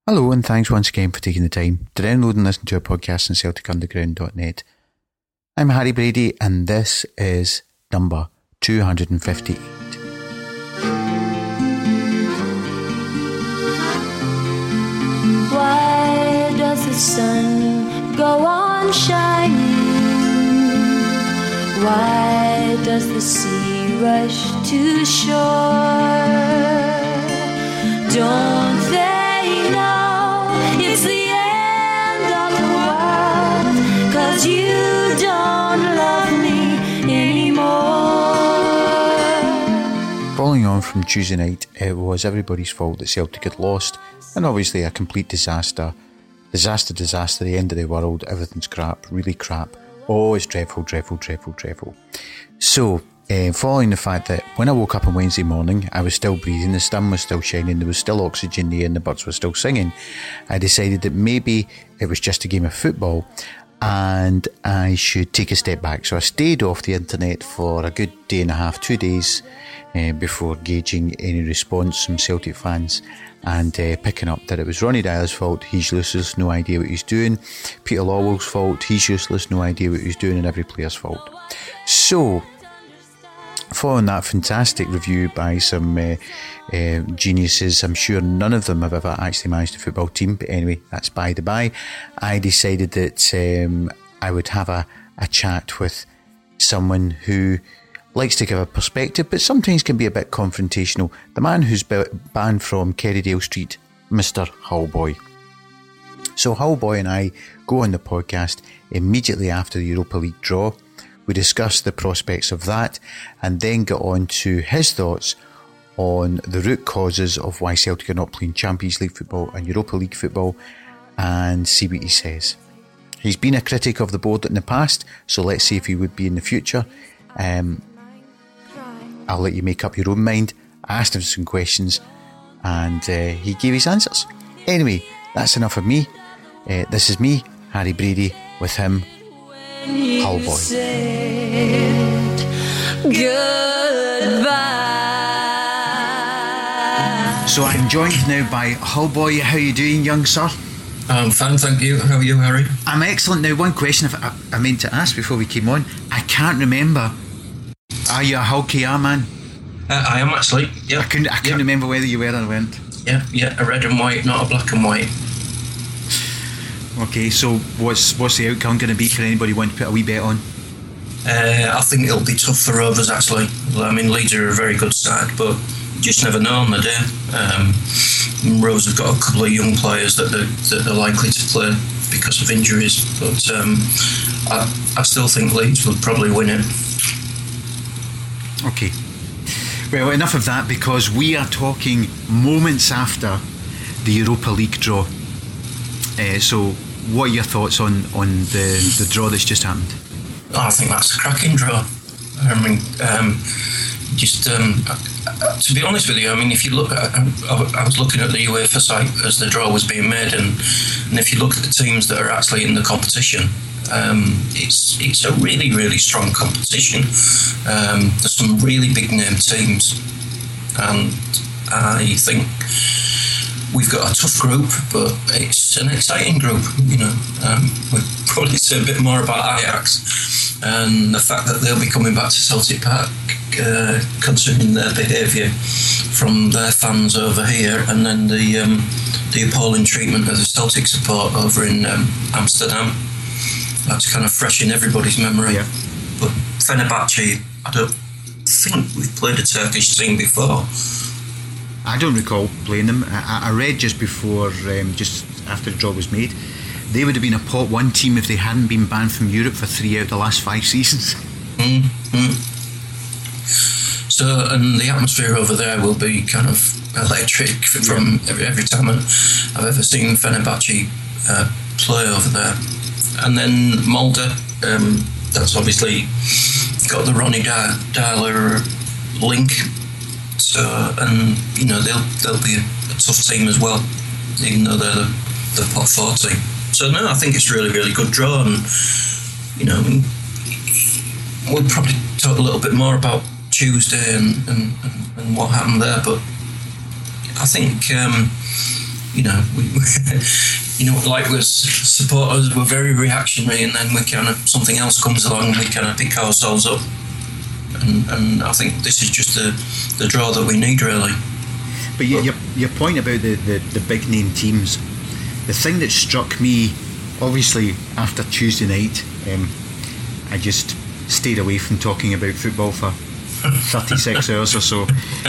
Hello and thanks once again for taking the time to download and listen to our podcast on CelticUnderground.net. I'm Harry Brady and this is number 258. Why does the sun go on shining? Why does the sea rush to shore? Don't they know it's the end of the world? 'Cause you don't love me anymore. Following on from Tuesday night, it was everybody's fault that Celtic had lost, and obviously a complete disaster. Disaster, the end of the world, everything's crap, really crap. Oh, it's dreadful. So, following the fact that when I woke up on Wednesday morning, I was still breathing, the sun was still shining, there was still oxygen in the air and the birds were still singing, I decided that maybe it was just a game of football and I should take a step back. So I stayed off the internet for a good day and a half, 2 days, before gauging any response from Celtic fans and picking up that it was Ronny Dyler's fault, he's useless, no idea what he's doing. Peter Lawwell's fault, he's useless, no idea what he's doing, and every player's fault. So, following that fantastic review by some geniuses, I'm sure none of them have ever actually managed a football team, but anyway, that's by the by. I decided that I would have a chat with someone who likes to give a perspective, but sometimes can be a bit confrontational. The man who's banned from Kerrydale Street, Mr. Hullboy. So Hullboy and I go on the podcast immediately after the Europa League draw. We discuss the prospects of that and then get on to his thoughts on the root causes of why Celtic are not playing Champions League football and Europa League football, and see what he says. He's been a critic of the board in the past, so let's see if he would be in the future. I'll let you make up your own mind. I asked him some questions and he gave his answers. Anyway, that's enough of me. This is me, Harry Brady, with him, Hullboy. So I'm joined now by Hullboy. How are you doing, young sir? I'm fine, thank you. How are you, Harry? I'm excellent. Now, one question I meant to ask before we came on. I can't remember. Are you a Hull KR man? I am actually. Yeah. I couldn't remember whether you were or weren't. Yeah, a red and white, not a black and white. Okay, so what's the outcome going to be for anybody wanting to put a wee bet on? I think it'll be tough for Rovers actually. I mean, Leeds are a very good side, but you just never know on the day. Rovers have got a couple of young players that are likely to play because of injuries, but I still think Leeds will probably win it. Okay. Well, enough of that, because we are talking moments after the Europa League draw. So, what are your thoughts on the draw that's just happened? I think that's a cracking draw. I mean, to be honest with you, I mean, if you look at, I was looking at the UEFA site as the draw was being made, and if you look at the teams that are actually in the competition, it's a really, really strong competition. There's some really big name teams, and I think we've got a tough group, but it's an exciting group. You know, we'll probably say a bit more about Ajax and the fact that they'll be coming back to Celtic Park, considering their behaviour from their fans over here, and then the appalling treatment of the Celtic support over in Amsterdam. That's kind of fresh in everybody's memory. Yeah. But Fenerbahce, I don't think we've played a Turkish team before. I don't recall playing them. I read just before, just after the draw was made, they would have been a pot 1 team if they hadn't been banned from Europe for 3 out of the last 5 seasons. So, and the atmosphere over there will be kind of electric from every time I've ever seen Fenerbahce play over there. And then Molde, that's obviously got the Ronny Dyler link. So, and you know, they'll be a tough team as well, even though they're the pot 4 team. So no, I think it's really, really good draw, and you know, we'll probably talk a little bit more about Tuesday and what happened there, but I think like with supporters, we're very reactionary, and then we kind of something else comes along, and we kind of pick ourselves up. And I think this is just the draw that we need, really. But your point about the big name teams, the thing that struck me, obviously after Tuesday night, I just stayed away from talking about football for 36 hours or so.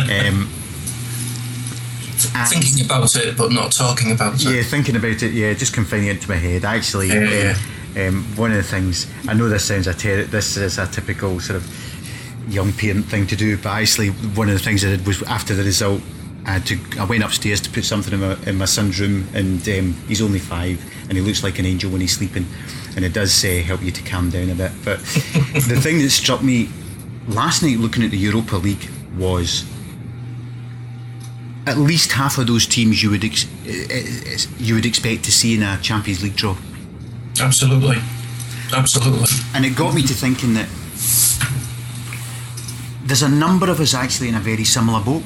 Thinking about it, but not talking about it. Yeah, thinking about it. Just confining it to my head. Actually, one of the things, I know this sounds this is a typical sort of young parent thing to do, but actually, one of the things I did was after the result, I went upstairs to put something in my son's room, and he's only 5, and he looks like an angel when he's sleeping, and it does help you to calm down a bit. But the thing that struck me last night looking at the Europa League was at least half of those teams you would expect to see in a Champions League draw. Absolutely. And it got me to thinking that there's a number of us actually in a very similar boat.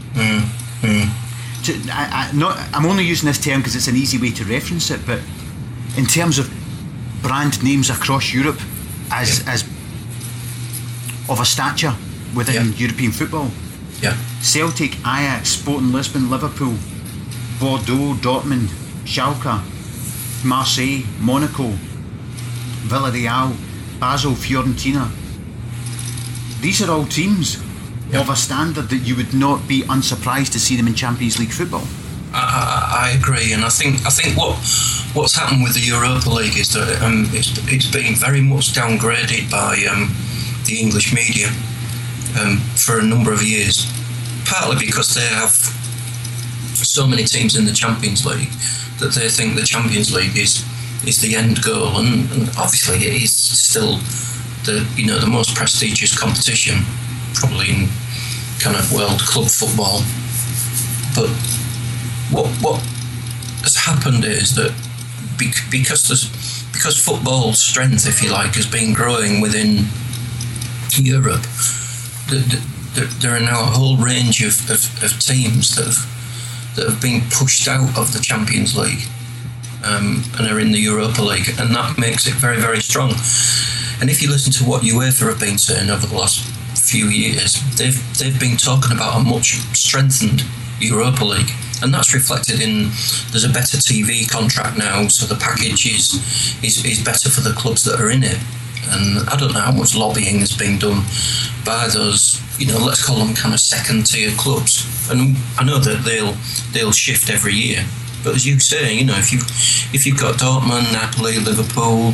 I'm only using this term because it's an easy way to reference it, but in terms of brand names across Europe as of a stature within European football, Celtic, Ajax, Sporting Lisbon, Liverpool, Bordeaux, Dortmund, Schalke, Marseille, Monaco, Villarreal, Basel, Fiorentina. These are all teams of a standard that you would not be unsurprised to see them in Champions League football. I agree, and I think what's happened with the Europa League is that it's been very much downgraded by the English media for a number of years, partly because they have so many teams in the Champions League that they think the Champions League is the end goal, and obviously it is still the most prestigious competition probably in kind of world club football. But what has happened is that because football strength, if you like, has been growing within Europe, there are now a whole range of teams that have been pushed out of the Champions League and are in the Europa League, and that makes it very, very strong. And if you listen to what UEFA have been saying over the last few years, they've been talking about a much strengthened Europa League, and that's reflected in there's a better TV contract now, so the package is better for the clubs that are in it. And I don't know how much lobbying has been done by those, let's call them kind of second tier clubs. And I know that they'll shift every year, but as you say, if you've got Dortmund, Napoli, Liverpool,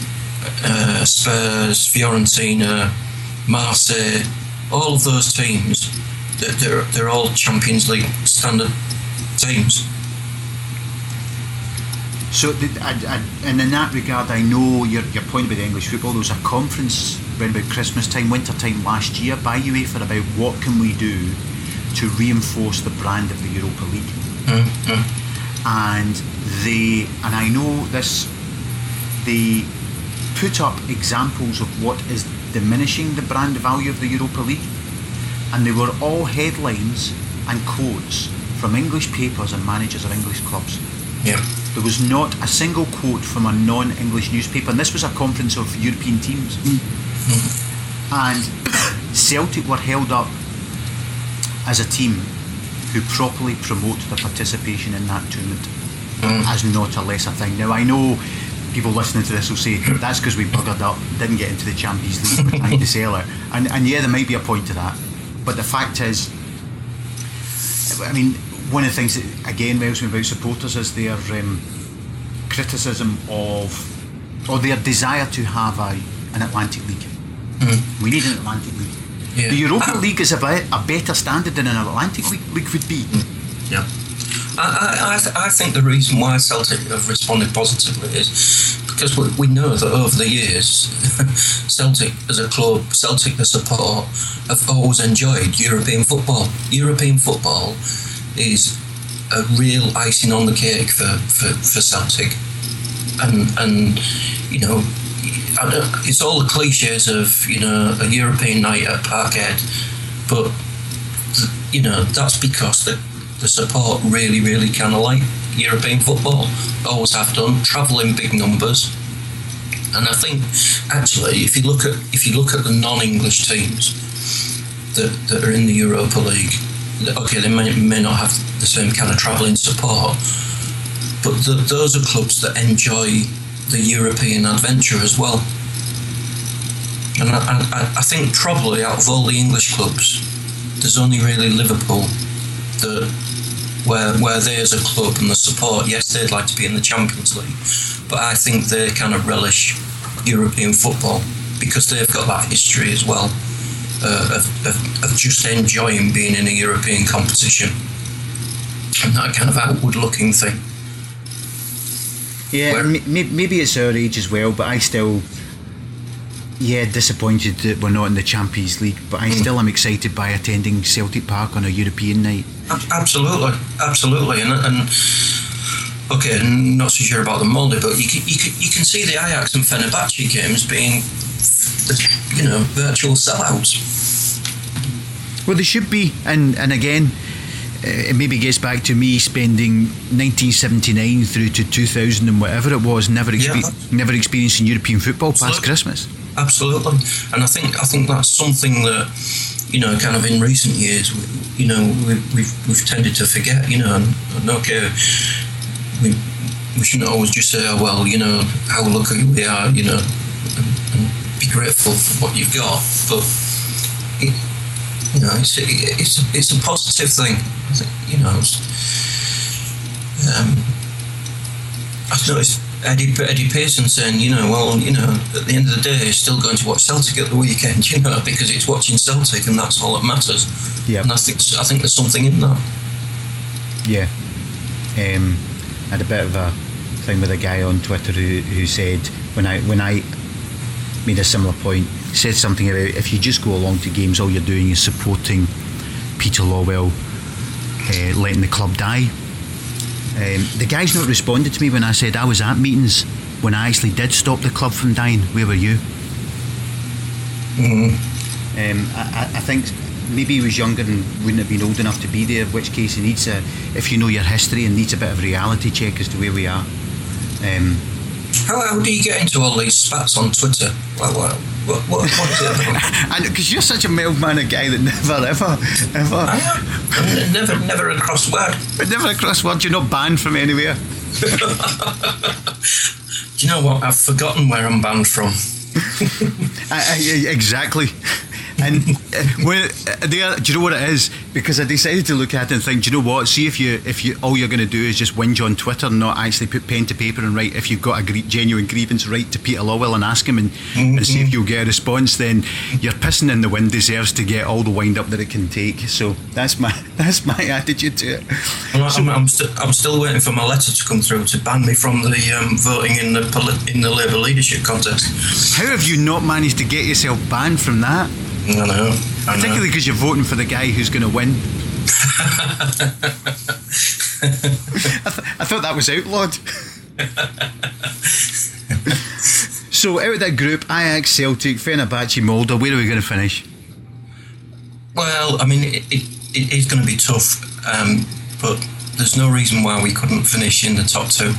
Spurs, Fiorentina, Marseille, all of those teams, they're all Champions League standard teams. So, and in that regard, I know your point about the English football. There was a conference around about Christmas time, winter time last year by UEFA about what can we do to reinforce the brand of the Europa League. And I know this, they put up examples of what is diminishing the brand value of the Europa League, and they were all headlines and quotes from English papers and managers of English clubs. There was not a single quote from a non-English newspaper, and this was a conference of European teams. And Celtic were held up as a team who properly promote their participation in that tournament as not a lesser thing. Now, I know people listening to this will say that's because we buggered up, didn't get into the Champions League, we're trying to sell it, and yeah, there might be a point to that, but the fact is, I mean, one of the things that again melts me about supporters is their criticism of, or their desire to have an Atlantic League. We need an Atlantic League. The Europa League is a better standard than an Atlantic League would be. I think the reason why Celtic have responded positively is because we know that over the years, Celtic as a club, Celtic the support, have always enjoyed European football. European football is a real icing on the cake for Celtic, and it's all the cliches of a European night at Parkhead, but that's because the the support really, really kind of like European football. Always have done. Travel in big numbers. And I think actually, if you look at the non-English teams that are in the Europa League, okay, they may not have the same kind of travelling support, but those are clubs that enjoy the European adventure as well. And I think probably out of all the English clubs, there's only really Liverpool where there's a club and the support. Yes, they'd like to be in the Champions League, but I think they kind of relish European football because they've got that history as well of just enjoying being in a European competition and that kind of outward-looking thing. Yeah, maybe it's our age as well, but I still, disappointed that we're not in the Champions League, but I still am excited by attending Celtic Park on a European night. Absolutely, and okay, not so sure about the Molde, but you can see the Ajax and Fenerbahce games being, virtual sellouts. Well, they should be, and again, it maybe gets back to me spending 1979 through to 2000 and whatever it was, never experiencing European football past Christmas. Absolutely, and I think that's something that, kind of in recent years, we've tended to forget. And okay, we shouldn't always just say, oh well, how lucky we are, and be grateful for what you've got, but it's a positive thing. I think, I've noticed Eddie Pearson saying, at the end of the day, he's still going to watch Celtic at the weekend, because it's watching Celtic and that's all that matters. Yeah. And I think there's something in that. Yeah. I had a bit of a thing with a guy on Twitter who said, when I made a similar point, said something about if you just go along to games, all you're doing is supporting Peter Lawwell letting the club die. The guy's not responded to me when I said I was at meetings when I actually did stop the club from dying. Where were you? I think maybe he was younger and wouldn't have been old enough to be there, in which case he needs if you know your history, and needs a bit of reality check as to where we are. How do you get into all these spats on Twitter? What is it about? Because you're such a mild mannered guy that never a cross word. But never a cross word. You're not banned from anywhere. Do you know what? I've forgotten where I'm banned from. Exactly. And do you know what it is? Because I decided to look at it and think, do you know what? See if you all you're going to do is just whinge on Twitter and not actually put pen to paper and write. If you've got a genuine grievance, write to Peter Lawwell and ask him and see if you'll get a response. Then you're pissing in the wind deserves to get all the wind up that it can take. So that's my attitude to it. Well, I'm still waiting for my letter to come through to ban me from the voting in the Labour leadership contest. How have you not managed to get yourself banned from that? I know. Particularly because you're voting for the guy who's going to win. I thought that was outlawed. So out of that group, Ajax, Celtic, Fenerbahce, Molde, where are we going to finish? Well, I mean, it is going to be tough, but there's no reason why we couldn't finish in the top two.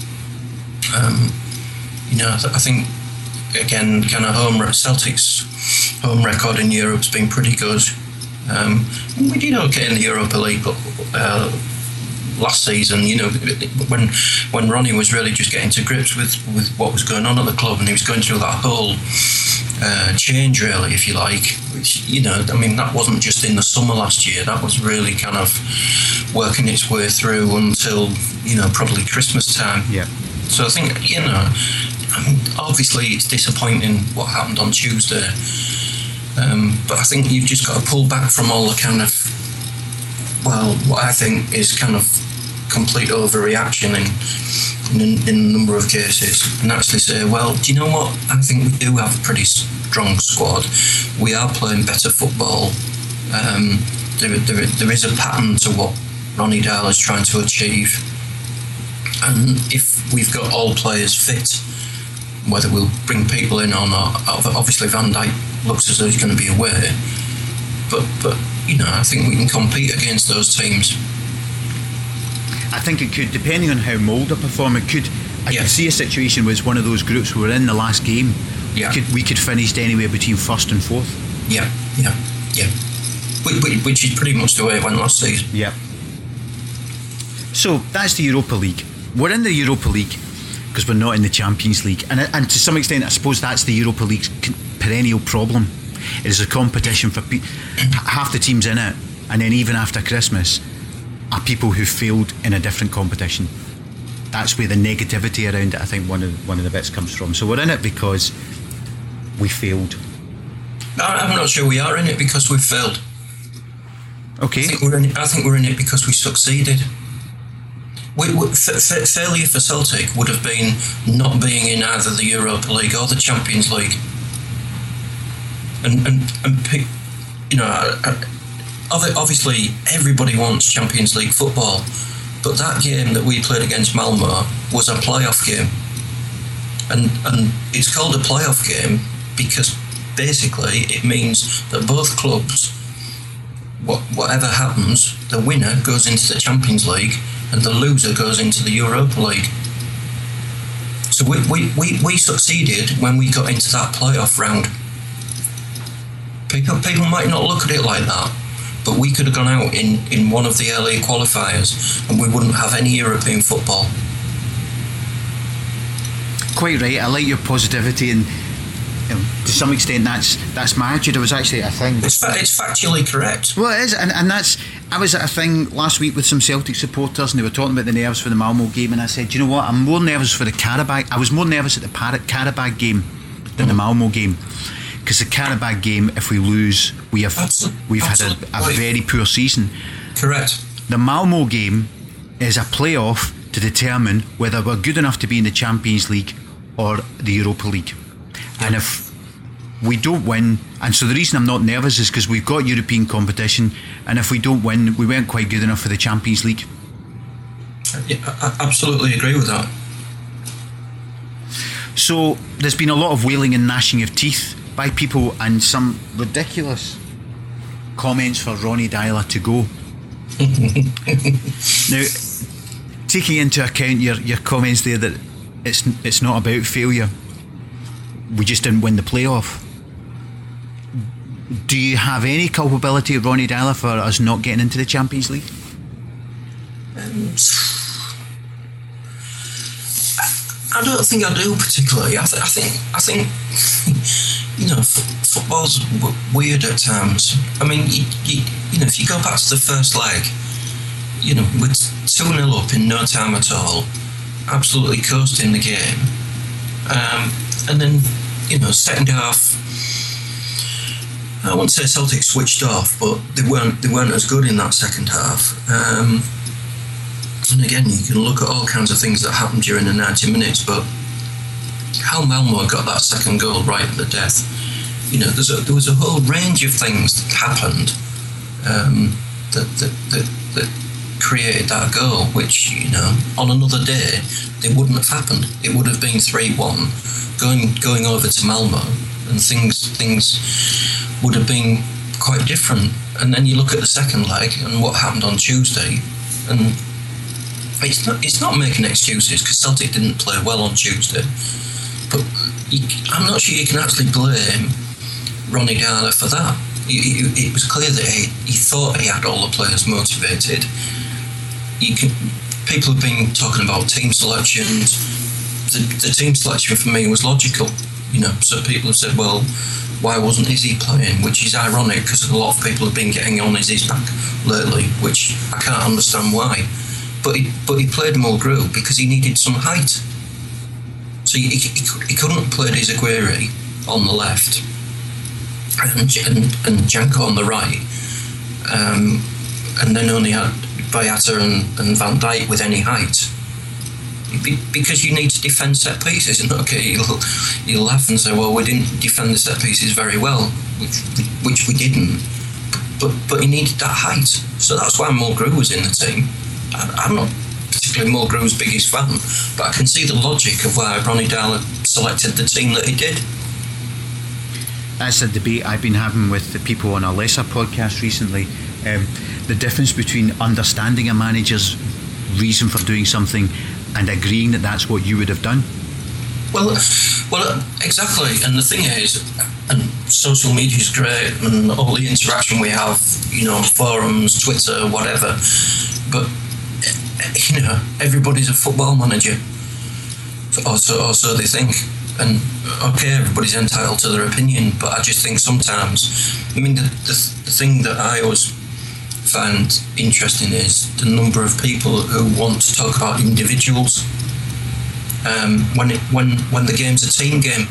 I think, again, kind of Celtic's home record in Europe's been pretty good. We did okay in the Europa League, but last season, when Ronnie was really just getting to grips with what was going on at the club, and he was going through that whole change, really, if you like, which, that wasn't just in the summer last year. That was really kind of working its way through until, probably Christmas time. Yeah. So I think, obviously it's disappointing what happened on Tuesday. But I think you've just got to pull back from all the kind of, what I think is kind of complete overreaction in a number of cases, and actually say, well, do you know what? I think we do have a pretty strong squad. We are playing better football. There is a pattern to what Ronnie Dahl is trying to achieve. And if we've got all players fit, whether we'll bring people in or not, obviously Van Dijk looks as though he's going to be away, but I think we can compete against those teams. I think it could, depending on how Molde perform, it could. I could see a situation where it's one of those groups where we're in the last game. Yeah. We could finish anywhere between first and fourth. Yeah. Which is pretty much the way it went last season. Yeah. So that's the Europa League. We're in the Europa League because we're not in the Champions League, and to some extent, I suppose that's the Europa League's perennial problem. It is a competition for half the teams in it, and then even after Christmas, are people who failed in a different competition. That's where the negativity around it, I think, one of the bits comes from. So we're in it because we failed. I'm not sure we are in it because we've failed. Okay. I think we're in it because we succeeded. Failure for Celtic would have been not being in either the Europa League or the Champions League. And you know, obviously everybody wants Champions League football, but that game that we played against Malmo was a playoff game, and it's called a playoff game because basically it means that both clubs, whatever happens, the winner goes into the Champions League and the loser goes into the Europa League. So we succeeded when we got into that playoff round. People might not look at it like that, but we could have gone out in one of the early qualifiers and we wouldn't have any European football. Quite right. I like your positivity, and to some extent that's my attitude. It was actually a thing. It's factually correct. Well, it is, and that's. I was at a thing last week with some Celtic supporters, and they were talking about the nerves for the Malmo game, and I said, you know what? I'm more nervous for the Karabag. I was more nervous at the Karabag game than the Malmo game, because the Karabag game, if we lose, we've had a very poor season. Correct. The Malmo game is a playoff to determine whether we're good enough to be in the Champions League or the Europa League. And if we don't win, and so the reason I'm not nervous is because we've got European competition, and if we don't win, we weren't quite good enough for the Champions League. Yeah, I absolutely agree with that. So there's been a lot of wailing and gnashing of teeth by people, and some ridiculous comments for Ronny Deila to go. Now, taking into account your comments there that it's not about failure, we just didn't win the playoff. Do you have any culpability of Ronny Deila for us not getting into the Champions League? I don't think I do particularly. I think you know, football's weird at times. I mean, you know, if you go back to the first leg, you know, we're 2-0 up in no time at all, absolutely coasting the game, and then, you know, second half, I wouldn't say Celtic switched off, but they weren't as good in that second half. And again, you can look at all kinds of things that happened during the 90 minutes, but how Malmo got that second goal right at the death, you know, there was a whole range of things that happened that created that goal, which, you know, on another day they wouldn't have happened. It would have been 3-1 going over to Malmo, and things would have been quite different. And then you look at the second leg and what happened on Tuesday, and it's not making excuses because Celtic didn't play well on Tuesday, but I'm not sure you can actually blame Ronny Deila for that. It was clear that he thought he had all the players motivated. People have been talking about team selections. The team selection for me was logical, you know. So people have said, well, why wasn't Izzy playing? Which is ironic because a lot of people have been getting on Izzy's back lately, which I can't understand why. But he played Mulgrew because he needed some height. So he couldn't play Izaguirre on the left and Janko on the right, and then only had Boyata and Van Dijk with any height. Because you need to defend set pieces, and okay, you'll laugh and say, well, we didn't defend the set pieces very well, which we didn't. But he needed that height, so that's why Mulgrew was in the team. I'm not particularly Mulgrew's biggest fan, but I can see the logic of why Ronny Deila selected the team that he did. That's a debate I've been having with the people on a lesser podcast recently. The difference between understanding a manager's reason for doing something and agreeing that that's what you would have done? Well, exactly. And the thing is, and social media is great, and all the interaction we have, forums, Twitter, whatever. But everybody's a football manager, or so they think. And okay, everybody's entitled to their opinion, but I just think sometimes, the thing that I always find interesting is the number of people who want to talk about individuals. When the game's a team game,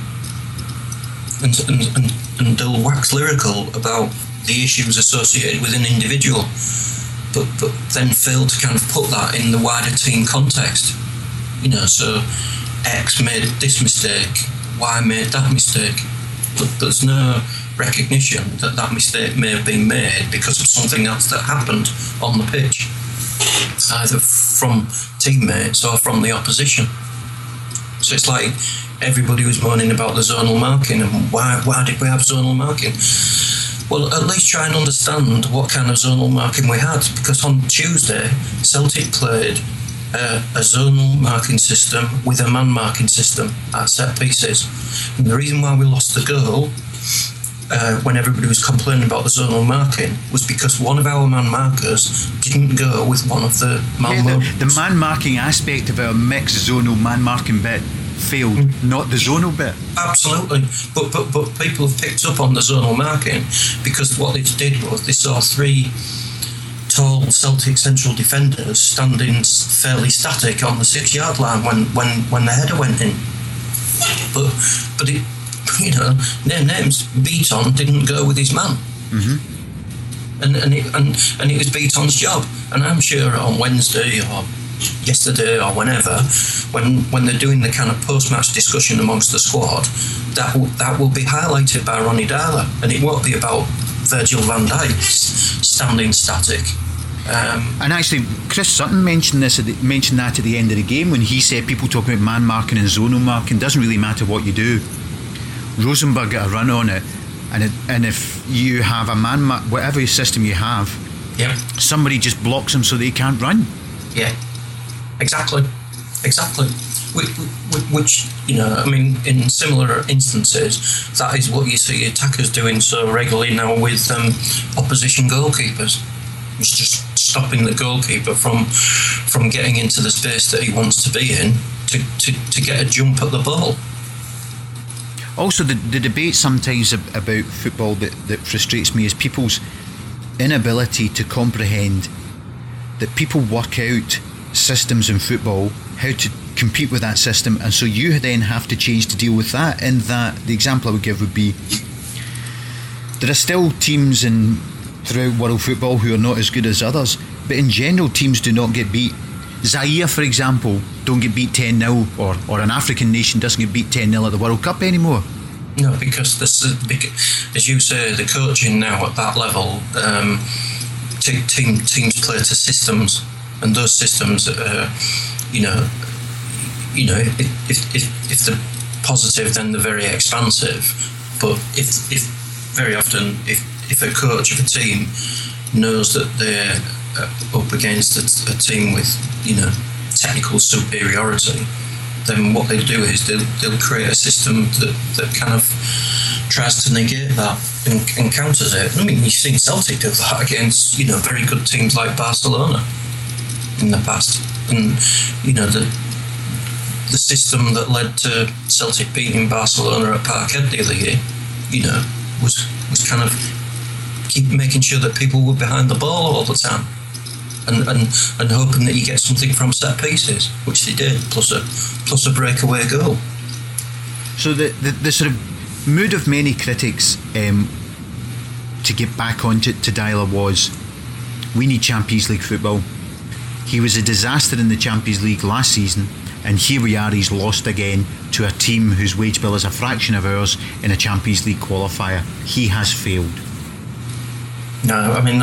and they'll wax lyrical about the issues associated with an individual, but then fail to kind of put that in the wider team context. So X made this mistake, Y made that mistake, but there's no recognition that mistake may have been made because of something else that happened on the pitch, either from teammates or from the opposition. So it's like everybody was moaning about the zonal marking and why did we have zonal marking? Well, at least try and understand what kind of zonal marking we had, because on Tuesday Celtic played a zonal marking system with a man marking system at set pieces. And the reason why we lost the goal when everybody was complaining about the zonal marking was because one of our man markers didn't go with one of the man the man marking aspect of our mixed zonal man marking bit failed, not the zonal bit. Absolutely, but people have picked up on the zonal marking because what they did was they saw three tall Celtic central defenders standing fairly static on the 6-yard line when the header went in. But it, their names, Beaton didn't go with his man. Mm-hmm. And it was Beaton's job. And I'm sure on Wednesday or yesterday or whenever, when they're doing the kind of post-match discussion amongst the squad, that will be highlighted by Ronny Deila, and it won't be about Virgil van Dijk standing static. And actually, Chris Sutton mentioned that at the end of the game when he said people talk about man marking and zonal marking. Doesn't really matter what you do. Rosenberg got a run on it, and if you have a man whatever system you have, yeah, somebody just blocks them so they can't run. Yeah, exactly. Which in similar instances, that is what you see attackers doing so regularly now with opposition goalkeepers. It's just stopping the goalkeeper from getting into the space that he wants to be in to get a jump at the ball. Also, the debate sometimes about football that frustrates me is people's inability to comprehend that people work out systems in football, how to compete with that system, and so you then have to change to deal with that. And that the example I would give would be there are still teams throughout world football who are not as good as others, but in general teams do not get beat. Zaire, for example, don't get beat 10-0, or an African nation doesn't get beat 10-0 at the World Cup anymore. No, because as you say, the coaching now at that level, teams play to systems, and those systems, if they're positive, then they're very expansive. But if very often, if a coach of a team knows that they're up against a team with technical superiority, then what they'll do is they'll create a system that kind of tries to negate that and counters it. I mean, you've seen Celtic do that against very good teams like Barcelona in the past, and the system that led to Celtic beating Barcelona at Parkhead the other year, was kind of keep making sure that people were behind the ball all the time, and hoping that you get something from set pieces, which they did, plus a breakaway goal. So the sort of mood of many critics to get back onto Deila was, we need Champions League football. He was a disaster in the Champions League last season, and here we are, he's lost again to a team whose wage bill is a fraction of ours in a Champions League qualifier. He has failed. No, I mean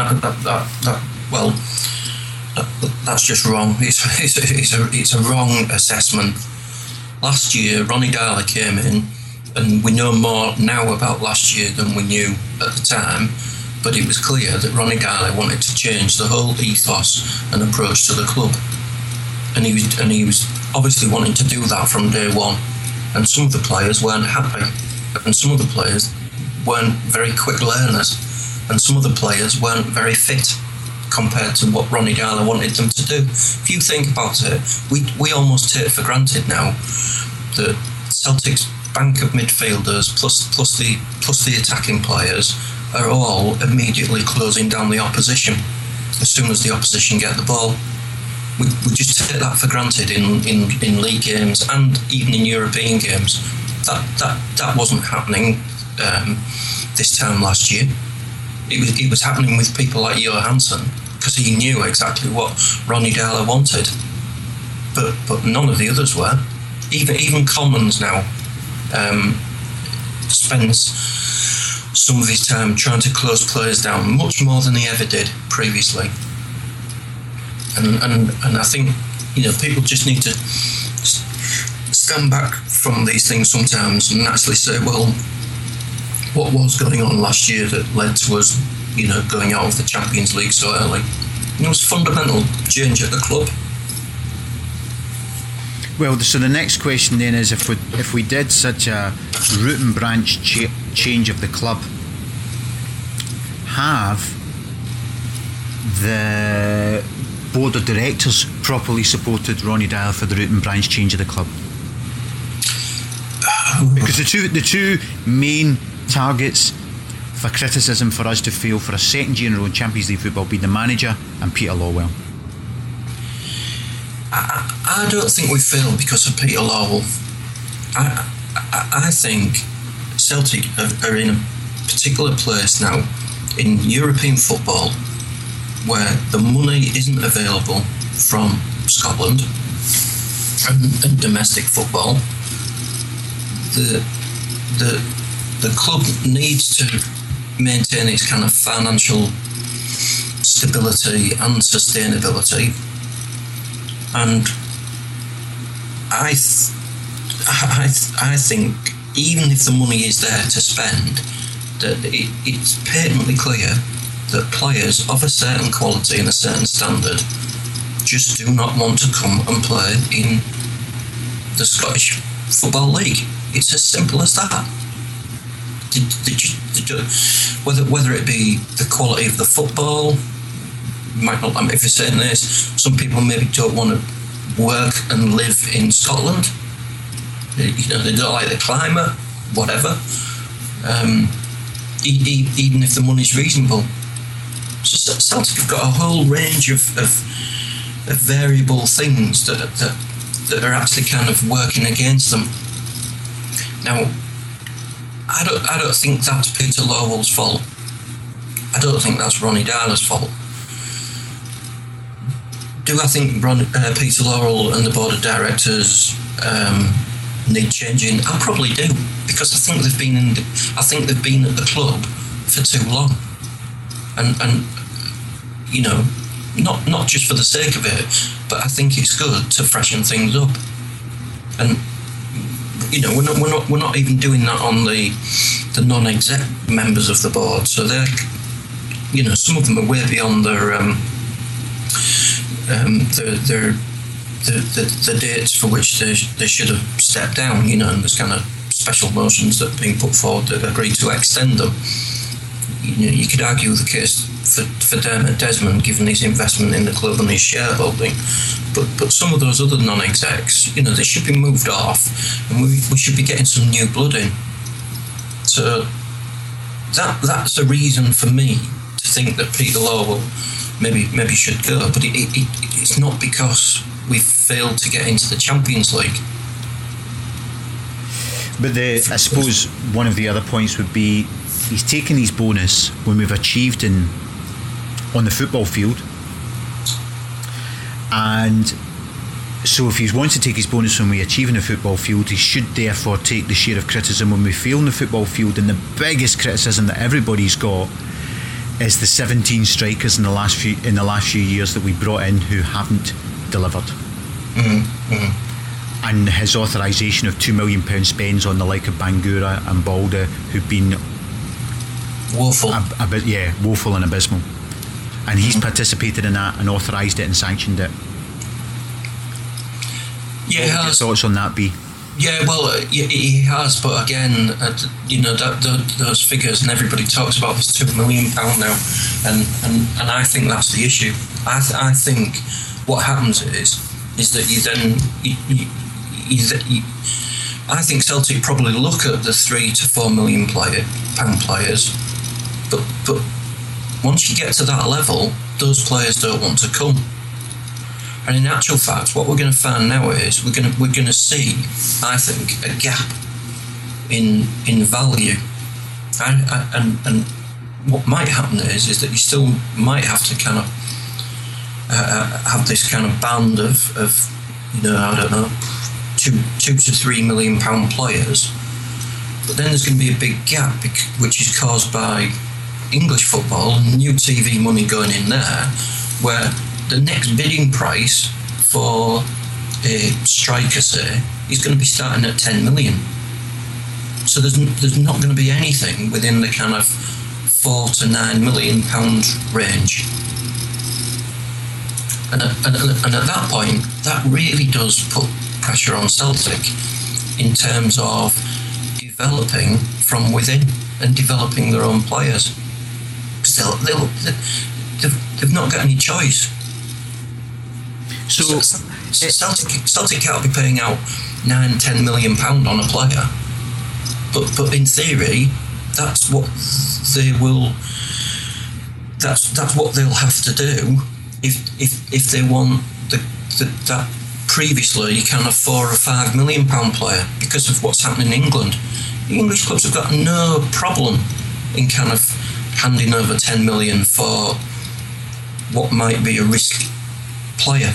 that's just wrong. It's a wrong assessment. Last year, Ronny Deila came in, and we know more now about last year than we knew at the time. But it was clear that Ronny Deila wanted to change the whole ethos and approach to the club. and he was obviously wanting to do that from day one. And some of the players weren't happy, and some of the players weren't very quick learners, and some of the players weren't very fit compared to what Ronny Deila wanted them to do. If you think about it, we almost take for granted now that Celtic's bank of midfielders plus the attacking players are all immediately closing down the opposition as soon as the opposition get the ball. We just take that for granted in league games and even in European games. That wasn't happening this time last year. It was happening with people like Johansson because he knew exactly what Ronny Deila wanted, but none of the others were. Even Commons now spends some of his time trying to close players down much more than he ever did previously. And I think, people just need to stand back from these things sometimes and actually say, well, what was going on last year that led to us, going out of the Champions League so early? It was fundamental change at the club. Well, so the next question then is, if we did such a root and branch change of the club, have the board of directors properly supported Ronny Deila for the root and branch change of the club? Because the two main targets for criticism for us to fail for a second year in a row in Champions League football be the manager and Peter Lawwell. I don't think we failed because of Peter Lawwell. I think Celtic are in a particular place now in European football where the money isn't available from Scotland and domestic football. The club needs to maintain its kind of financial stability and sustainability, and I think even if the money is there to spend, that it's patently clear that players of a certain quality and a certain standard just do not want to come and play in the Scottish Football League. It's as simple as that. Whether it be the quality of the football, might not. If you're saying this, some people maybe don't want to work and live in Scotland. They don't like the climate, whatever. Even if the money's reasonable. So Celtic have got a whole range of variable things that are actually kind of working against them. Now, I don't think that's Peter Lawwell's fault. I don't think that's Ronny Deila's fault. Do I think Peter Lawwell and the board of directors need changing? I probably do, because I think they've been at the club for too long, and not just for the sake of it, but I think it's good to freshen things up. And we're not even doing that on the non-exec members of the board. So they're, some of them are way beyond the dates for which they should have stepped down. And there's kind of special motions that are being put forward that agree to extend them. You could argue the case for Dermot Desmond, given his investment in the club and his shareholding, but some of those other non-execs, they should be moved off, and we should be getting some new blood in. So that's a reason for me to think that Peter Lawwell maybe should go, but it's not because we failed to get into the Champions League. But I suppose one of the other points would be he's taken his bonus when we've achieved on the football field, and so if he wants to take his bonus when we achieve in the football field, he should therefore take the share of criticism when we fail in the football field. And the biggest criticism that everybody's got is the 17 strikers in the last few years that we brought in who haven't delivered. Mm-hmm. And his authorisation of £2 million spends on the like of Bangura and Balda, who've been woeful, woeful and abysmal. And he's participated in that and authorised it and sanctioned it. Yeah, What would your thoughts on that be? Yeah, well, he has, but again, those figures, and everybody talks about this £2 million now, and I think that's the issue. I think what happens is that you then, I think Celtic probably look at the £3 to £4 million pound players, but once you get to that level, those players don't want to come. And in actual fact, what we're going to find now is we're going to see, I think, a gap in value. And what might happen is that you still might have to kind of have this kind of band of I don't know, £2 to £3 million players. But then there's going to be a big gap, which is caused by English football and new TV money going in there, where the next bidding price for a striker, say, is going to be starting at 10 million. So there's not going to be anything within the kind of £4 to £9 million range. And at that point, that really does put pressure on Celtic in terms of developing from within and developing their own players. Because they've not got any choice. So Celtic can't be paying out £9-10 million on a player, but in theory, that's what they will. That's what they'll have to do if they want that previously kind of £4 or £5 million player, because of what's happening in England. The English clubs have got no problem in kind of handing over 10 million for what might be a risky player.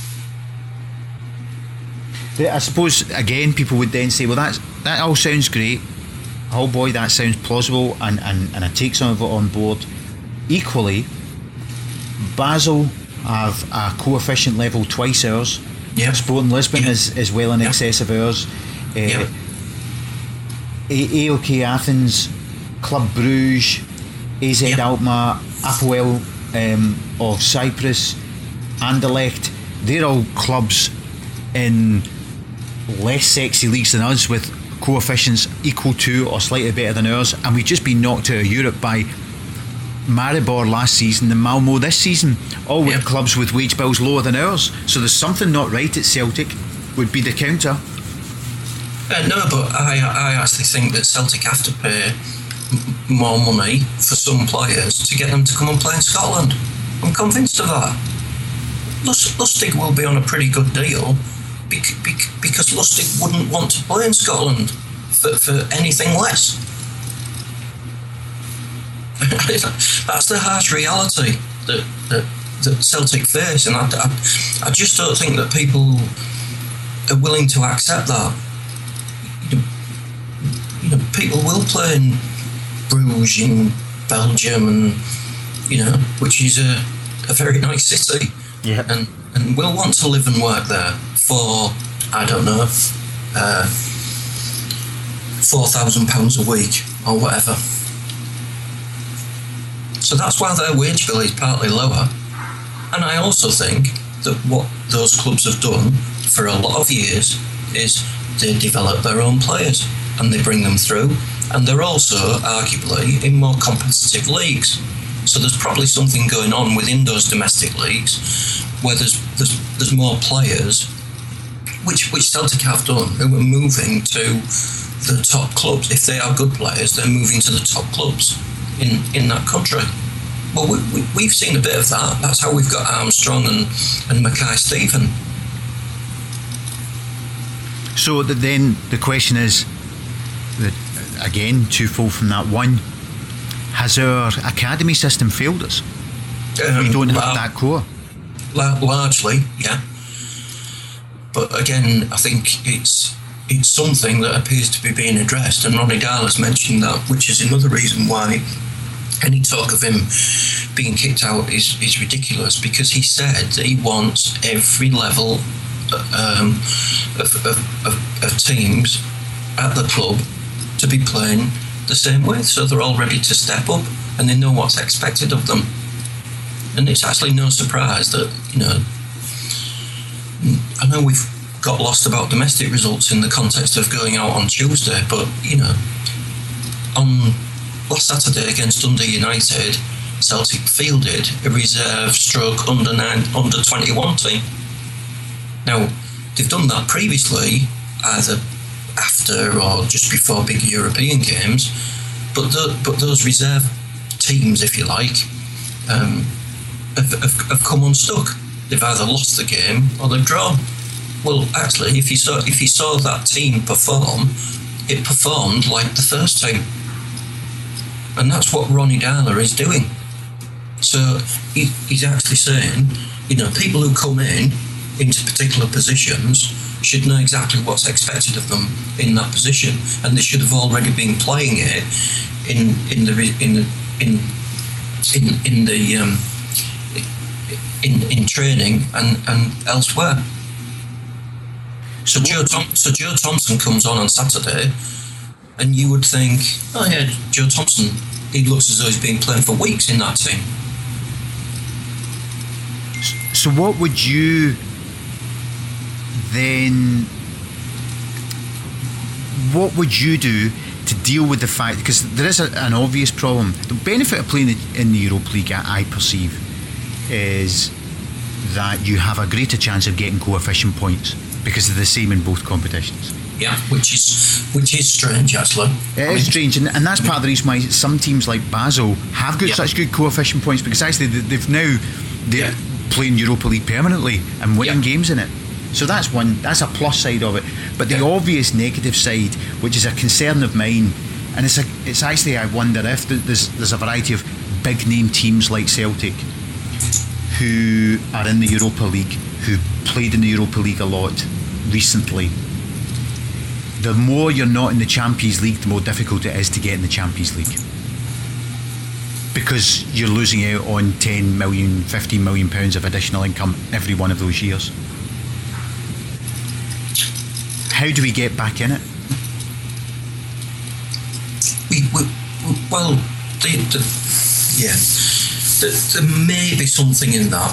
I suppose, again, people would then say, well, that all sounds great. Oh boy, that sounds plausible, and I take some of it on board. Equally, Basel have a coefficient level twice ours. Yep. Sporting Lisbon is well in excess of ours. AOK Athens, Club Bruges, AZ Alkmaar, Apoel of Cyprus, Anderlecht, they're all clubs in less sexy leagues than us, with coefficients equal to or slightly better than ours, and we've just been knocked out of Europe by Maribor last season and Malmo this season, all with clubs with wage bills lower than ours. So there's something not right at Celtic, would be the counter. No, but I actually think that Celtic have to pay more money for some players to get them to come and play in Scotland. I'm convinced of that. Lustig will be on a pretty good deal because Lustig wouldn't want to play in Scotland for anything less. That's the harsh reality that Celtic face, and I just don't think that people are willing to accept that. You know, people will play in Bruges in Belgium, and which is a very nice city. Yeah. And will want to live and work there for, I don't know, £4,000 a week or whatever. So that's why their wage bill is partly lower. And I also think that what those clubs have done for a lot of years is they develop their own players and they bring them through, and they're also arguably in more competitive leagues. So there's probably something going on within those domestic leagues where there's more players, which Celtic have done, who are moving to the top clubs. If they are good players, they're moving to the top clubs in that country. Well, we've seen a bit of that. That's how we've got Armstrong and Mackay-Stephen. So then the question is, again, twofold from that. One, has our academy system failed us? We don't have that core. Largely, yeah. But again, I think it's something that appears to be being addressed, and Ronnie Darler's mentioned that, which is another reason why any talk of him being kicked out is ridiculous, because he said that he wants every level of teams at the club to be playing the same way, so they're all ready to step up and they know what's expected of them. And it's actually no surprise that, I know got lost about domestic results in the context of going out on Tuesday. But, on last Saturday against Dundee United, Celtic fielded a reserve stroke under 21 team. Now, they've done that previously, either after or just before big European games, but those reserve teams, if you like, have come unstuck. They've either lost the game or they've drawn. Well, actually, if you saw that team perform, it performed like the first team, and that's what Ronnie Deila is doing. So he's actually saying, people who come into particular positions should know exactly what's expected of them in that position, and they should have already been playing it in training and elsewhere. So Joe Thompson comes on Saturday, and you would think, oh yeah, Joe Thompson, he looks as though he's been playing for weeks in that team. So what would you do to deal with the fact, because there is an obvious problem. The benefit of playing in the Europa League, I perceive, is that you have a greater chance of getting coefficient points because they're the same in both competitions. Yeah, which is strange, actually. It is strange, and that's part of the reason why some teams like Basel have got such good coefficient points, because actually they're playing Europa League permanently and winning games in it. So that's a plus side of it. But the obvious negative side, which is a concern of mine, and it's actually, I wonder if there's a variety of big name teams like Celtic who are in the Europa League, who played in the Europa League a lot recently. The more you're not in the Champions League, the more difficult it is to get in the Champions League, because you're losing out on 10 million, 15 million pounds of additional income every one of those years. How do we get back in it? There may be something in that,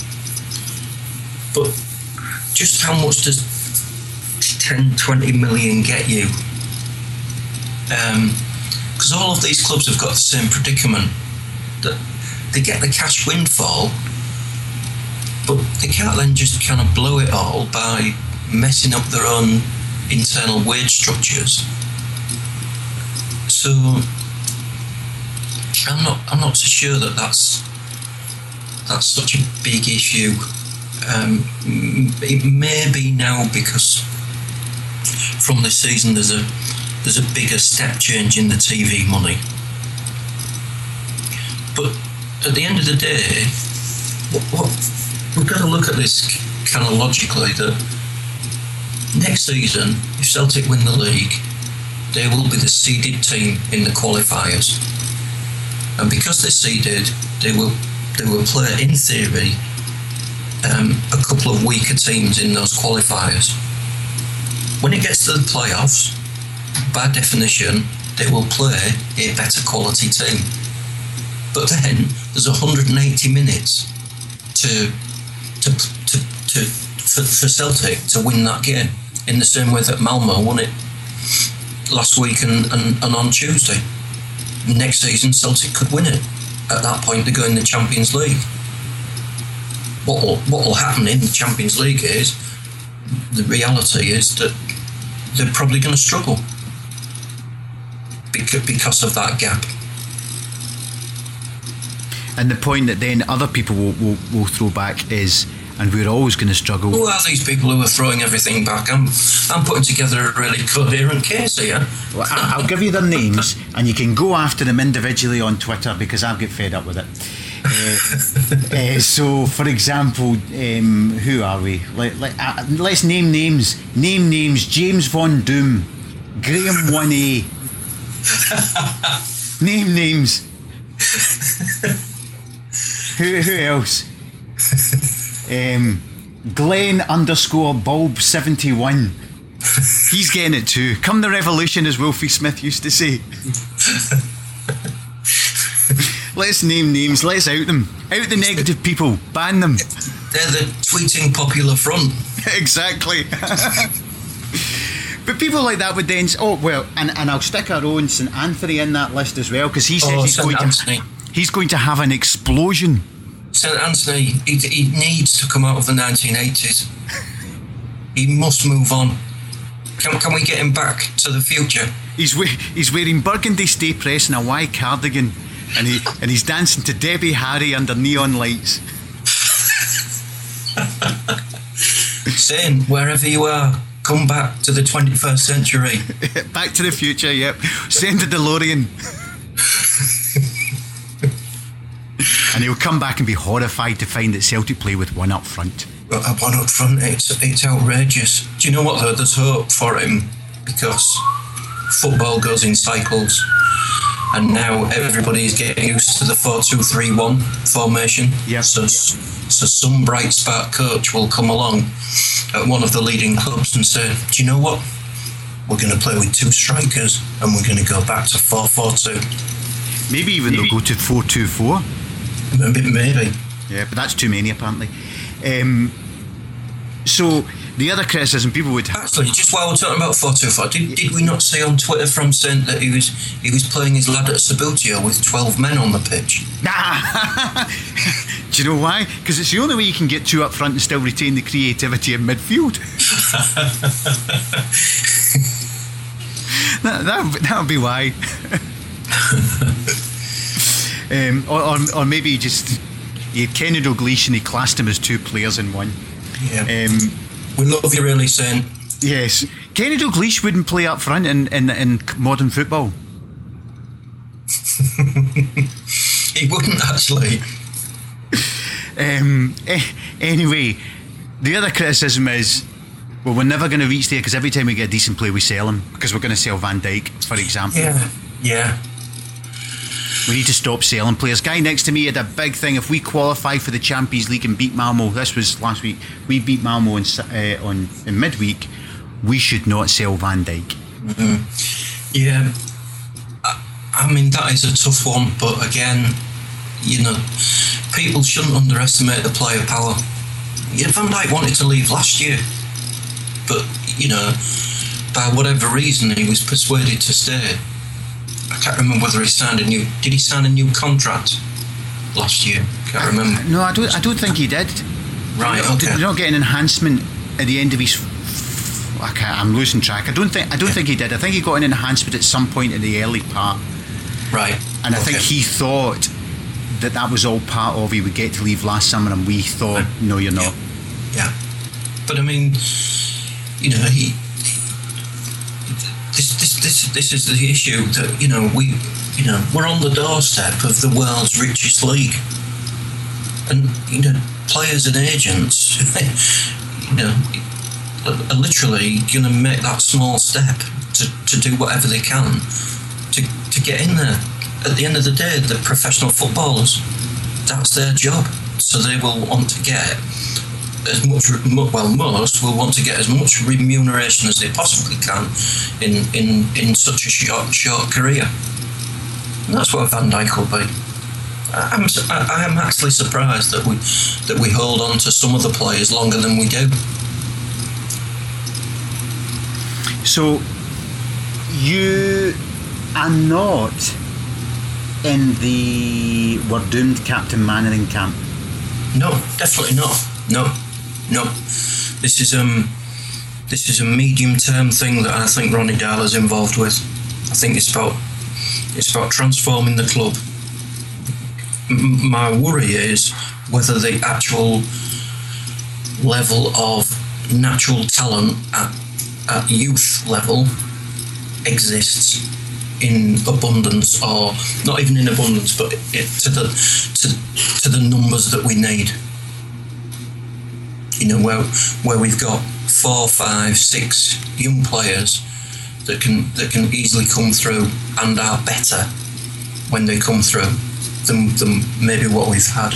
but just how much does 10, 20 million get you? Because all of these clubs have got the same predicament, that they get the cash windfall, but they can't then just kind of blow it all by messing up their own internal wage structures. So I'm not so sure that's such a big issue. It may be now, because from this season there's a bigger step change in the TV money. But at the end of the day, what we've got to look at this kind of logically, that next season, if Celtic win the league, they will be the seeded team in the qualifiers, and because they're seeded, they will play, in theory, a couple of weaker teams in those qualifiers. When it gets to the playoffs, by definition, they will play a better quality team. But then there's 180 minutes for Celtic to win that game, in the same way that Malmo won it last week and on Tuesday. Next season, Celtic could win it. At that point, they go in the Champions League. What will happen in the Champions League is, the reality is that they're probably going to struggle because of that gap. And the point that then other people will throw back is, and we're always going to struggle. Who are these people who are throwing everything back? I'm putting together a really coherent case here. Well, I'll give you their names, and you can go after them individually on Twitter, because I'll get fed up with it. So, for example, who are we? Let's name names. Name names. James Von Doom, Graham 1A. Name names. Who else? Glenn _Bulb 71. He's getting it too. Come the revolution, as Wilfie Smith used to say. Let's name names. Let's out them. Out the negative people. Ban them. They're the tweeting popular front. Exactly. But people like that would then, and I'll stick our own St Anthony in that list as well, because he says he's going to have an explosion. St Anthony, he needs to come out of the 1980s. He must move on. Can we get him back to the future? He's wearing burgundy stay press and a white cardigan, and he's dancing to Debbie Harry under neon lights. Saying, wherever you are, come back to the 21st century. Back to the future, yep. Send the DeLorean. And he'll come back and be horrified to find that Celtic play with one up front. One up front, it's outrageous. Do you know what though? There's hope for him, because football goes in cycles, and now everybody's getting used to the 4-2-3-1 formation. Yep. So some bright spark coach will come along at one of the leading clubs and say, do you know what? We're going to play with two strikers and we're going to go back to 4-4-2. Maybe they'll go to 4-2-4. Maybe. Yeah, but that's too many apparently. So the other criticism people would actually, just while we're talking about 4-2-4, did we not see on Twitter from Saint that he was playing his lad at Sabutio with 12 men on the pitch? Do you know why? Because it's the only way you can get two up front and still retain the creativity in midfield. That'll be why. Or maybe just he had Kenny Dalglish and he classed him as two players in one. Yeah. We love you, really, Saint. Yes. Kenny Dalglish wouldn't play up front in modern football. He wouldn't, actually. Anyway, the other criticism is, well, we're never going to reach there because every time we get a decent player we sell him, because we're going to sell Van Dijk, for example. Yeah. We need to stop selling players. Guy next to me had a big thing. If we qualify for the Champions League and beat Malmo, this was last week, we beat Malmo in midweek, we should not sell Van Dijk. Mm-hmm. Yeah, I mean, that is a tough one, but again, you know, people shouldn't underestimate the player power. Yeah, Van Dijk wanted to leave last year, but, you know, by whatever reason he was persuaded to stay. I can't remember whether he signed did he sign a new contract last year? Can't remember. No, I don't think he did. Right, okay. Did not get an enhancement at the end of his... I'm losing track. I don't think he did. I think he got an enhancement at some point in the early part. Right. And I think he thought that was all part of he would get to leave last summer, and we thought, no, you're not. Yeah. But I mean, you know, This is the issue that, you know, we're on the doorstep of the world's richest league, and, you know, players and agents, you know, are literally going to make that small step to do whatever they can to get in there. At the end of the day, they're professional footballers. That's their job, so they will want to get as much, well, most will want to get as much remuneration as they possibly can in such a short career. And that's what Van Dijk will be. I am actually surprised that we hold on to some of the players longer than we do. So you are not in the we're doomed Captain Mannering camp? No, definitely not. No. This is a medium-term thing that I think Ronnie Deila is involved with. I think it's about transforming the club. My worry is whether the actual level of natural talent at youth level exists in abundance, or not even in abundance, but to the numbers that we need. You know, where we've got 4, 5, 6 young players that can easily come through and are better when they come through than maybe what we've had.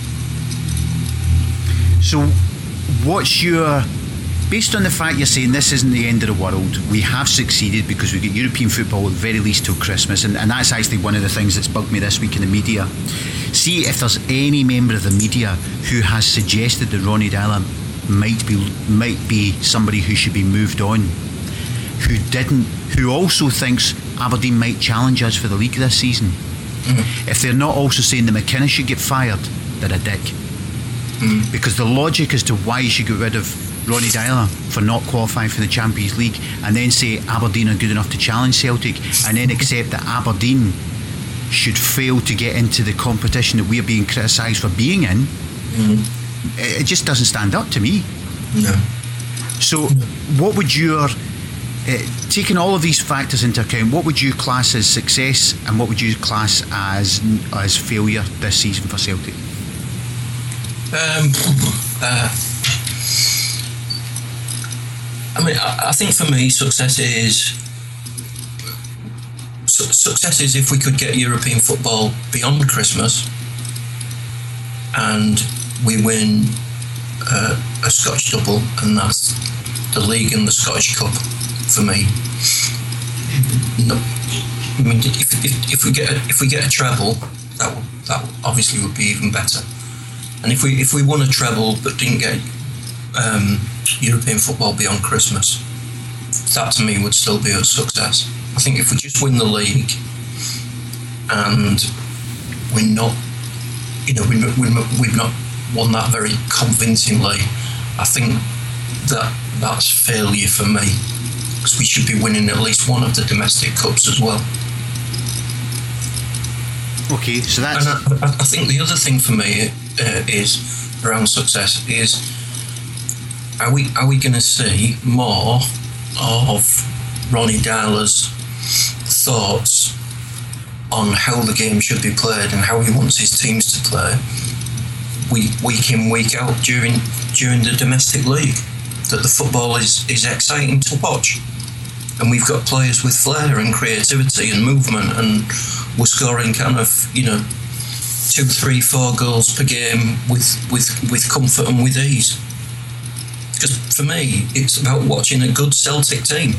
So what's your, based on the fact you're saying this isn't the end of the world, we have succeeded because we get European football at the very least till Christmas, and that's actually one of the things that's bugged me this week in the media. See if there's any member of the media who has suggested that Ronnie Deila might be somebody who should be moved on, who also thinks Aberdeen might challenge us for the league this season. If they're not also saying that McInnes should get fired, they're a dick. Because the logic as to why you should get rid of Ronny Deila for not qualifying for the Champions League, and then say Aberdeen are good enough to challenge Celtic, and then accept that Aberdeen should fail to get into the competition that we're being criticised for being in, it just doesn't stand up to me. No. So what would your taking all of these factors into account, what would you class as success and what would you class as failure this season for Celtic? I think for me success is if we could get European football beyond Christmas and we win a Scottish double, and that's the league and the Scottish Cup for me. No, I mean, if we get a treble, that obviously would be even better. And if we won a treble but didn't get European football beyond Christmas, that to me would still be a success. I think if we just win the league and we're not, we've not won that very convincingly, I think that's failure for me, because we should be winning at least one of the domestic cups as well. Okay, so that's. And I think the other thing for me is around success is, are we going to see more of Ronny Deila's thoughts on how the game should be played and how he wants his teams to play week in, week out during the domestic league? That the football is exciting to watch, and we've got players with flair and creativity and movement, and we're scoring kind of 2, 3, 4 goals per game with comfort and with ease. Because for me, it's about watching a good Celtic team.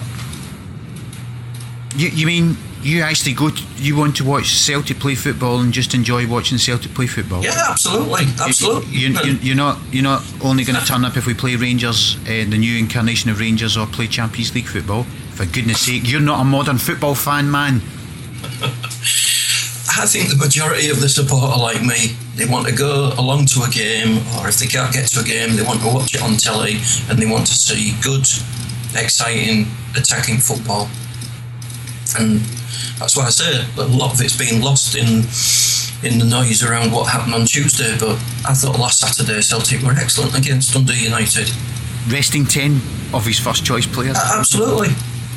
You mean you actually you want to watch Celtic play football and just enjoy watching Celtic play football? Yeah, absolutely. You're not only going to turn up if we play Rangers, the new incarnation of Rangers, or play Champions League football. For goodness sake, you're not a modern football fan, man. I think the majority of the supporter like me, they want to go along to a game, or if they can't get to a game, they want to watch it on telly, and they want to see good, exciting, attacking football. And that's why I say a lot of it's been lost in the noise around what happened on Tuesday. But I thought last Saturday Celtic were excellent against Dundee United. Resting 10 of his first choice players. Absolutely.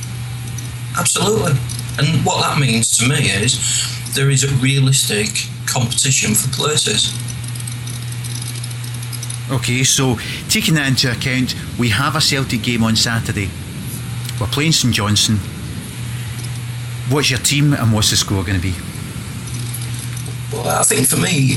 And what that means to me is there is a realistic competition for places. Okay, so taking that into account, we have a Celtic game on Saturday. We're playing St Johnstone. What's your team and what's the score going to be? Well, I think for me,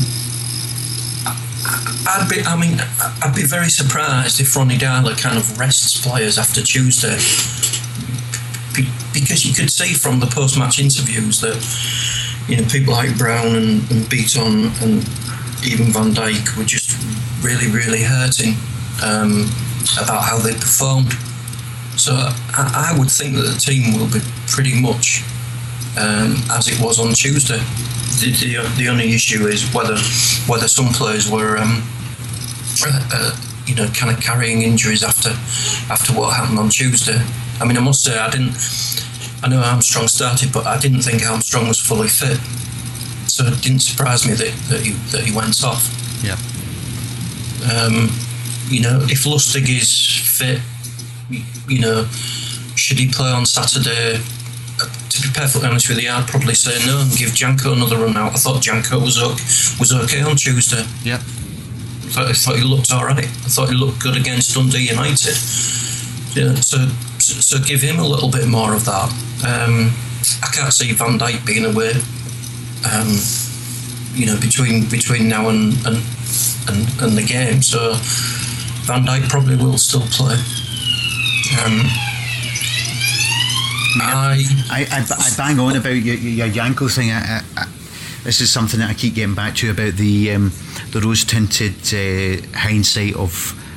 I'd be very surprised if Ronny Deila kind of rests players after Tuesday, because you could see from the post-match interviews that people like Brown and Beaton and even Van Dijk were just really, really hurting about how they performed. So I would think that the team will be pretty much as it was on Tuesday. The only issue is whether some players were kind of carrying injuries after what happened on Tuesday. I mean, I must say I know Armstrong started, but I didn't think Armstrong was fully fit, so it didn't surprise me that he went off. Yeah. If Lustig is fit, should he play on Saturday? To be perfectly honest with you, I'd probably say no and give Janko another run out. I thought Janko was okay on Tuesday. Yeah. I thought he looked all right. I thought he looked good against Dundee United. Yeah, so give him a little bit more of that. I can't see Van Dijk being away. Between now and the game. So Van Dijk probably will still play. I bang on about your Janko thing. This is something that I keep getting back to about the rose-tinted hindsight of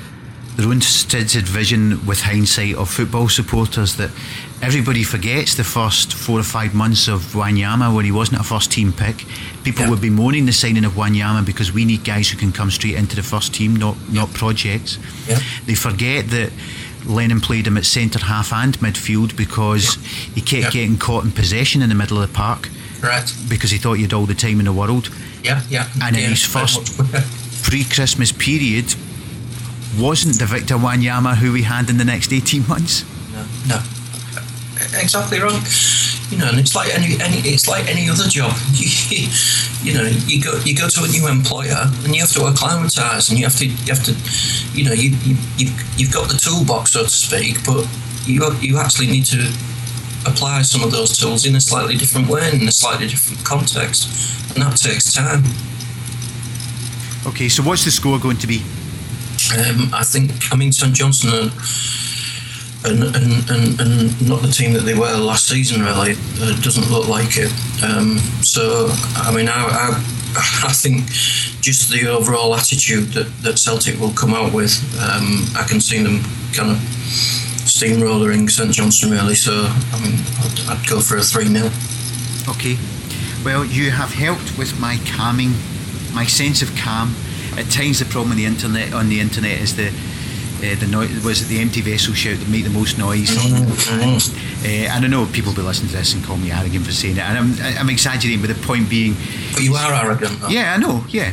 stinted vision with hindsight of football supporters that everybody forgets the first 4 or 5 months of Wanyama when he wasn't a first team pick. People would be moaning the signing of Wanyama because we need guys who can come straight into the first team, not projects. They forget that Lennon played him at centre half and midfield because he kept getting caught in possession in the middle of the park. Right. Because he thought he had all the time in the world. And in his first pre-Christmas period wasn't the Victor Wanyama who we had in the next 18 months. No. Exactly right. You know, and it's like any other job. You know, you go to a new employer and you have to acclimatise, and you have to you know, you've got the toolbox, so to speak, but you actually need to apply some of those tools in a slightly different way, in a slightly different context, and that takes time. Okay, so what's the score going to be? I mean, St Johnstone and not the team that they were last season, really. Doesn't look like it. So, I mean, I think just the overall attitude that Celtic will come out with, I can see them kind of steamrolling St Johnstone, really. So, I mean, I'd go for a 3-0. Okay. Well, you have helped with my sense of calm. At times, the problem on the internet is the noise. Was it the empty vessel shout that make the most noise? And I know people will be listening to this and call me arrogant for saying it, and I'm exaggerating, but the point being, but you are arrogant, though. Yeah, I know. Yeah.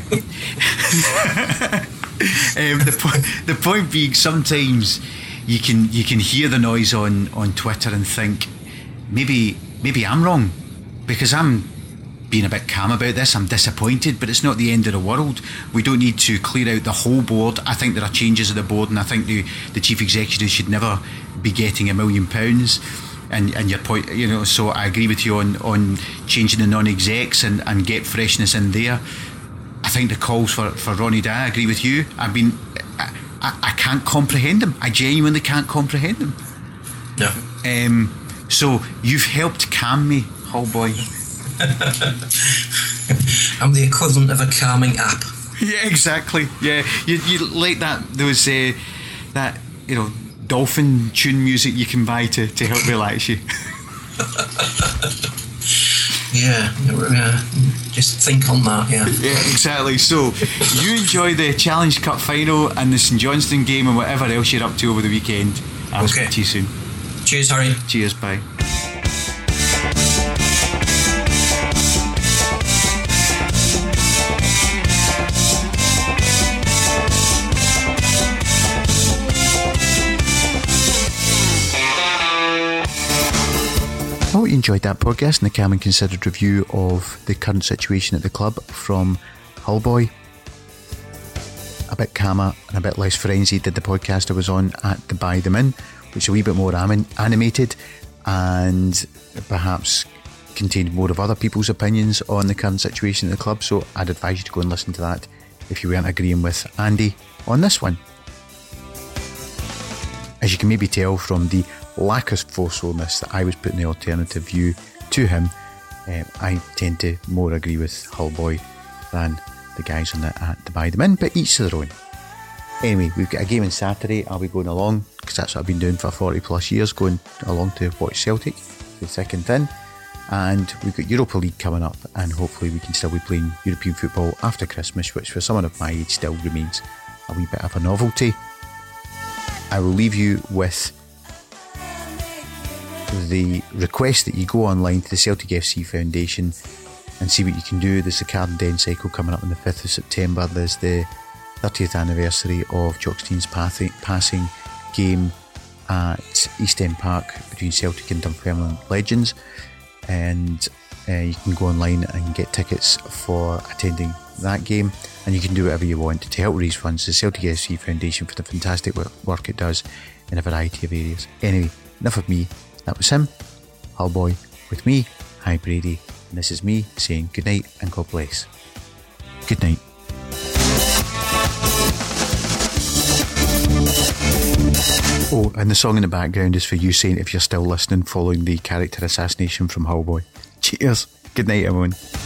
The point being, sometimes you can hear the noise on Twitter and think maybe I'm wrong because I'm being a bit calm about this. I'm disappointed, but it's not the end of the world. We don't need to clear out the whole board. I think there are changes of the board, and I think the chief executive should never be getting £1 million. And your point, you know, so I agree with you on changing the non-execs and get freshness in there. I think the calls for Ronnie Dyer, I agree with you. I can't comprehend them. I genuinely can't comprehend them. No. So you've helped calm me, Hull boy. I'm the equivalent of a calming app. Yeah, exactly. Yeah, you like that that you know, dolphin tune music you can buy to help relax you. Just think on that. Yeah, exactly. So you enjoy the Challenge Cup final and the St Johnstone game and whatever else you're up to over the weekend. I'll speak to you soon. Cheers, Harry. Cheers, bye. I hope you enjoyed that podcast and the calm and considered review of the current situation at the club from Hullboy. A bit calmer and a bit less frenzied than the podcast I was on at the Buy Them In, which is a wee bit more animated and perhaps contained more of other people's opinions on the current situation at the club. So I'd advise you to go and listen to that if you weren't agreeing with Andy on this one. As you can maybe tell from the lack of forcefulness that I was putting the alternative view to him, I tend to more agree with Hullboy than the guys on at the Buy Them In, but each to their own. Anyway, we've got a game on Saturday. I'll be going along because that's what I've been doing for 40 plus years, going along to watch Celtic, the second thin. And we've got Europa League coming up, and hopefully we can still be playing European football after Christmas, which for someone of my age still remains a wee bit of a novelty. I will leave you with the request that you go online to the Celtic FC Foundation and see what you can do. There's the Carden Den cycle coming up on the 5th of September. There's the 30th anniversary of Jock Stein's passing game at East End Park between Celtic and Dunfermline Legends, and you can go online and get tickets for attending that game, and you can do whatever you want to help raise funds to the Celtic FC Foundation for the fantastic work it does in a variety of areas. Anyway, enough of me. That was him, Hullboy, with me, Hi Brady, and this is me saying good night and God bless. Good night. Oh, and the song in the background is for you saying if you're still listening following the character assassination from Hullboy. Cheers. Good night, everyone.